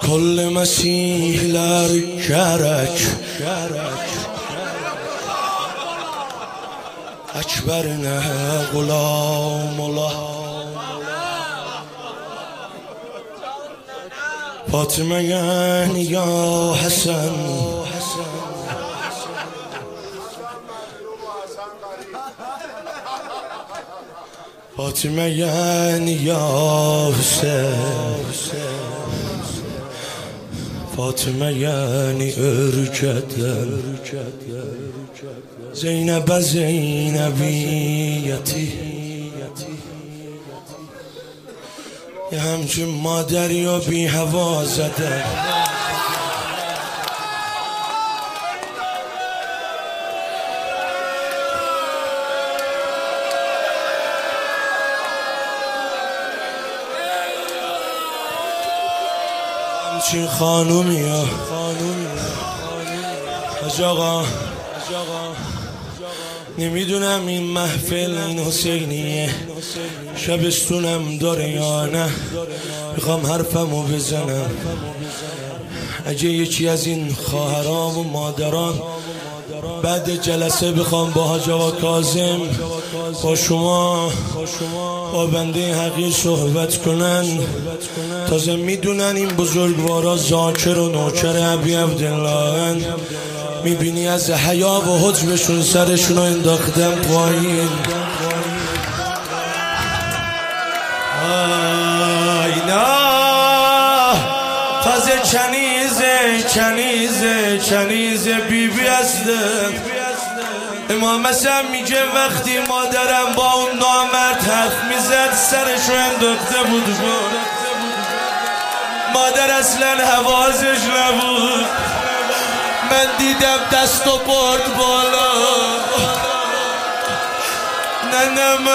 كل مسihler gerek Ekberine gulam ola Fatime'ye ya Hasan Fatime'ye ya Hüseyin Fatime'ye ürkeden Zeynep'e Zeynepiyeti Ya همچون مادر یا بی هوا زدن همچون خانومی ها حاج آقا نمیدونم این محفل این حسینیه شبستونم داره یا نه میخوام حرفمو بزنم اگه یکی از این خواهرام و مادران بعد جلسه بخوام با حاج آقا کاظم با شما با بنده حقیر صحبت کنن تازه میدونن این بزرگوارا ذاکر و نوکر ابی عبدالله میبینی از حیا و حجبشون سرشون رو انداختن پایین آینا تازه کنیزه بیبی هستن امام حسن میگه وقتی مادرم با اون نامرد حرف میزد سرشو انداخته بود مادر اصلا حواسش نبود من دیدم دست و برد بالا ننم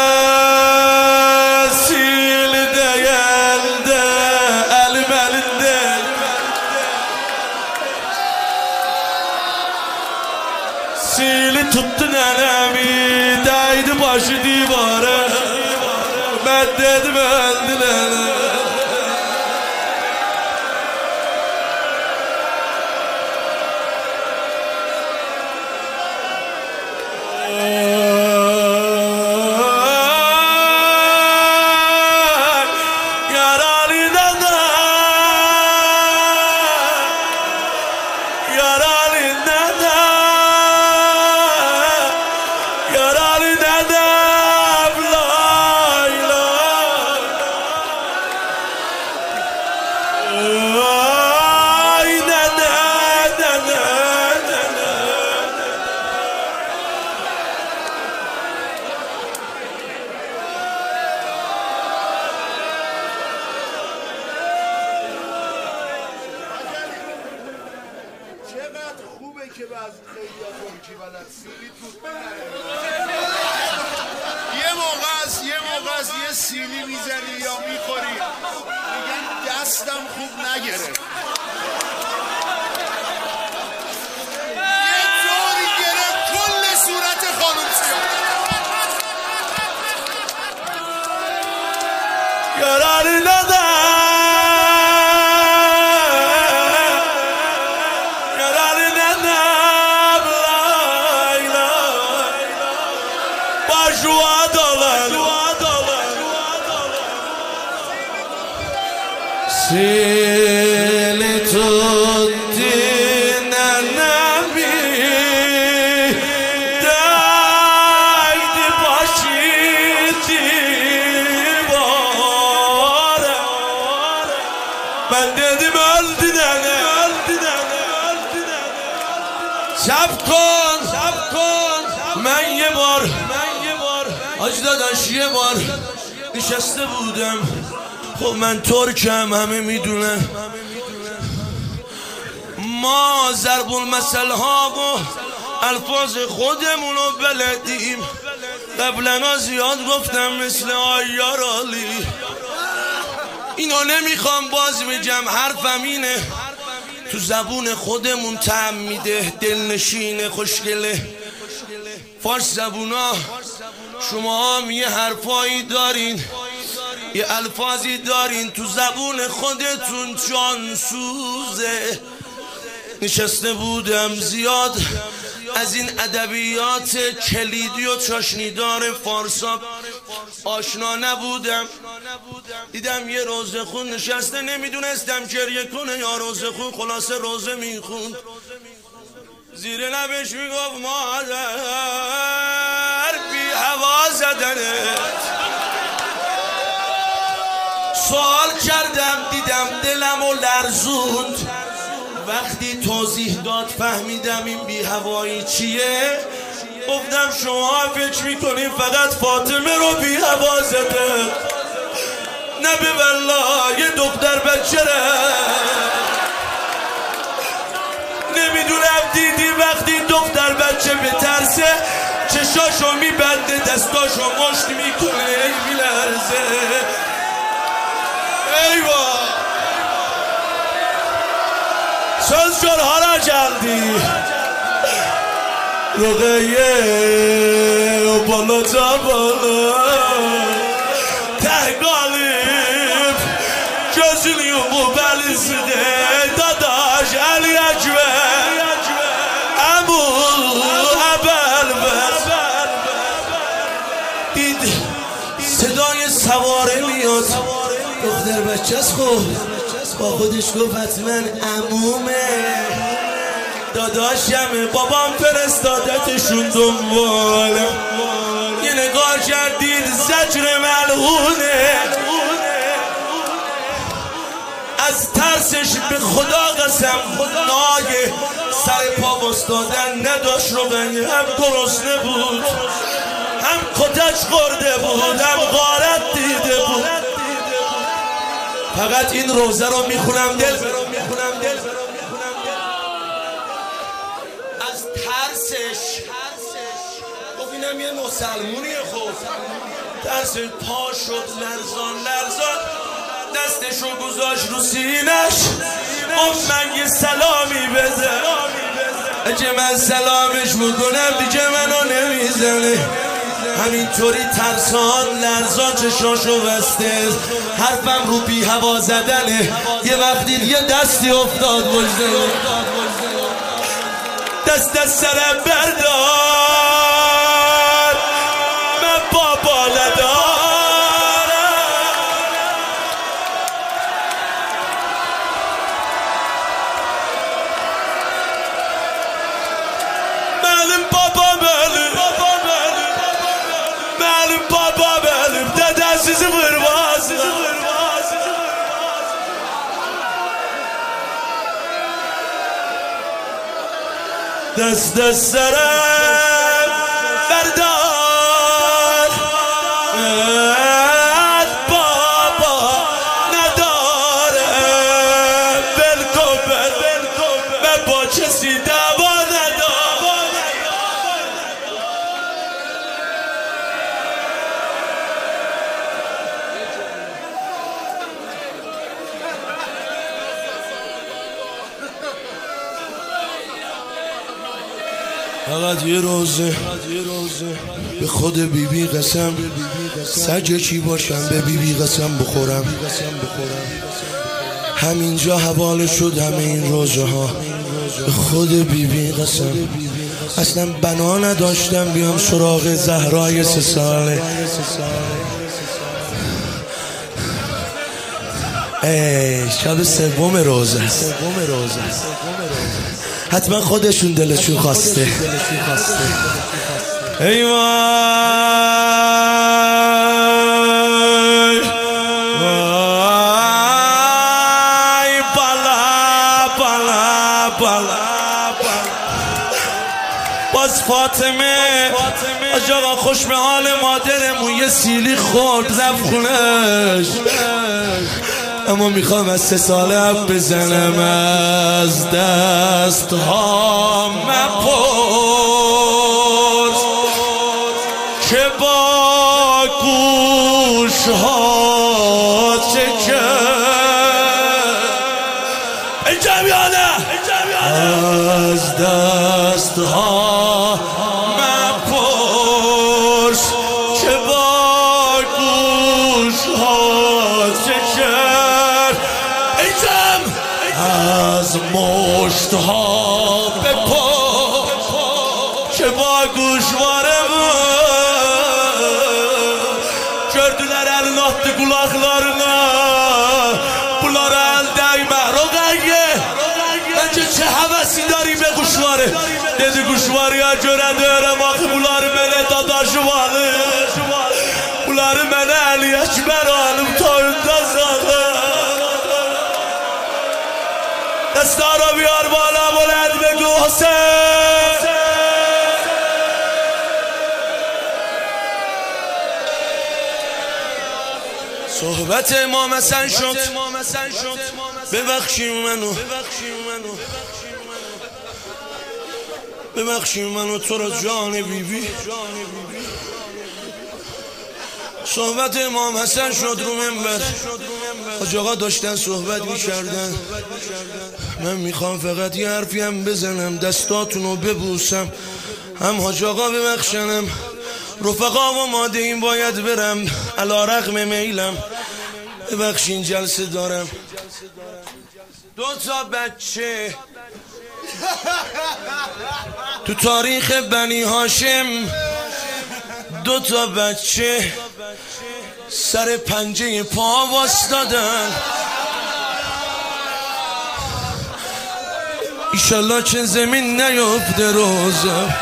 سیل دیلده الملده سیل tuttu nenemi değdi başı divara ben dedim öldüler که بعض خیلی از اونکی بلد سیلی توت یه موقع از یه سیلی میزنی یا میخوری میگن دستم خوب نگرفت یه طوری گرفت کل صورت خانم سیاه یارانی ندارم Sili tutti nenemi değdi başı divara ben dedim öldü nene sab kن من یه بار حاج داداش یه بار نشسته بودم خب من ترکم همه میدونن ما ضرب المثل ها و الفاظ خودمون رو بلدیم قبلا زیاد گفتم مثل آیار علی اینو نمیخوام باز میگم حرفم اینه تو زبون خودمون طعم میده دلنشینه خوشگله فارس زبونا شما هم یه حرفایی دارین یه الفاظی دارین تو زبون خودتون جانسوزه. نشسته بودم زیاد از این ادبیات کلیدی و چاشنیدار فارسا آشنا نبودم. دیدم یه روزه خون نشسته، نمیدونستم گریه کنه یا روزه خون، خلاصه روزه میخوند. زیر لبش میگفت مادر بی هوا زدنت. سوال کردم، دیدم دلمو لرزوند. وقتی توضیح داد فهمیدم این بی هوایی چیه. گفتم شما فکر میکنین فقط فاطمه رو بی هوا زده؟ نه به والله یه دختر بچه نمیدونم دیدی وقتی دختر بچه به ترسه چشاشو میبنده دستاشو مشت میکنه میلرزه. ایوا söz gör hara geldi Rogeye o balaca bala Teh galip gözünü yumup elisine Dadaş Ali Ekber Ebu Ebel دید صدای سواره میاد. دختر بچه است خوب با خودش گفت حتما عمومه داداشمه بابام فرستادتشون دنباله. یه نگاه کردید زجر ملعونه. از ترسش به خدا قسم ناگه سر پا بستادن نداشت. رقیه هم گرسنه بود، هم کتک خورده بود، هم غارت دیده بود. فقط این روزه رو میخونم دل از ترسش گفت اینم یه مسلمونیه. خوب ترس پا شد لرزان دستشو گذاشت رو سینش. من یه سلامی بزن اگه من سلامش بکنم دیگه منو نمیزنه. همینطوری ترسان لرزان چشاشو بسته، حرفم رو بی هوا زدنه. یه وقتی یه دستی افتاد وجده دست سرم بردار من بابا ندارم. من بابا sizi vurmaz dest serem berdar baba nedarem belkober ben با کسی دعوا ندارم. فقط یه روزه به خود بیبی قسم سجه چی باشم به بیبی قسم بخورم. همینجا حواله شد همه این روزه ها به خود بیبی قسم. اصلا بنا نداشتم بیام سراغ زهرای 3 ساله. شب 3 روزه است. حتما خودشون دلشون خواسته. ای وای وای بالا باز فاطمه آقا خوش به حال مادرمون یه سیلی خورد رفت خونش. اما میخوام از 3 ساله حرف بزنم. از دست ها مپرس که با گوش ها چه کرد. از دست ها مپرس که با گوش ها از مشتها به پا که با گوشواره gördüler elin attı kulaklarına bunlar el değme Rogayye bence çe hevesi dari be kuşları dedi kuşvarıya göre dörem akı bunlar beni dadaşı valı bunları beni el yeşber alıp toyunda sağlı destara biyar bana buled be Hüseyin صحبت امام حسن شد ببخشی منو ببخشی منو تو را جان بیبی صحبت امام حسن شد رو منبر حاج آقا داشتن صحبت میکردن من میخوام فقط یه حرفی هم بزنم دستاتونو ببوسم هم حاج آقا ببخشنم رفقا و ماده این باید برم علا رغم میلم ببخشین جلسه دارم دو تا بچه تو تاریخ بنی هاشم دو تا بچه سر پنجه پا واسدادن ایشالله که زمین نیفته روزم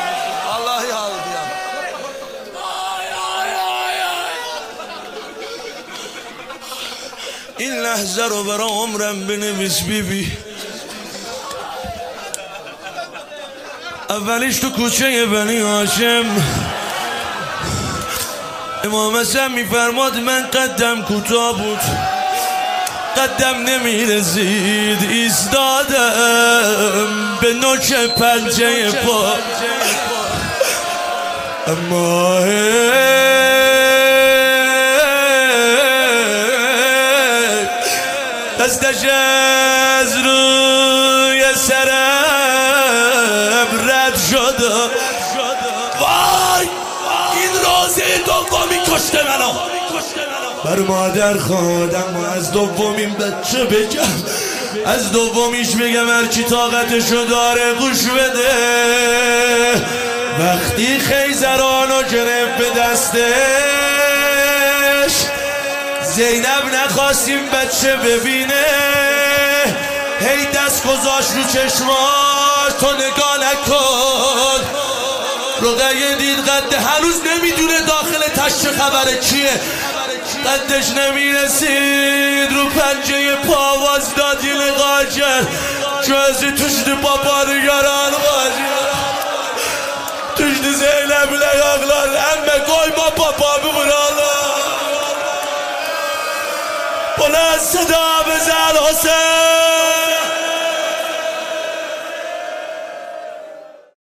این لحظه رو برا عمرم بنویس بیبی اولیش تو کوچه بنی هاشم امام حسن میفرماد من قدم کوتاه بود قدم نمیرسید ایستادم به نوک پنجه پا اما دستش از روی سرم رد شد وای این روزی دومی کشته منو بر مادر خواهدم و از دومین بچه بگم از دومیش بگم هرچی طاقتشو داره گوش بده وقتی خیزرانو گرفت به دستش زینب نخواستیم بچه ببینه هی دست گذاشت رو چشماش تو نگاه نکن رقیه دید قد هنوز نمیدونه داخل تشت خبره چیه قدش نمیرسید رو پنجه پا واسداد یه نگاه کرد جوزی توشت بابا رو یاران توشت زینب لیاقلار همه گوی ما بابا بمرالا بلند صدا بزن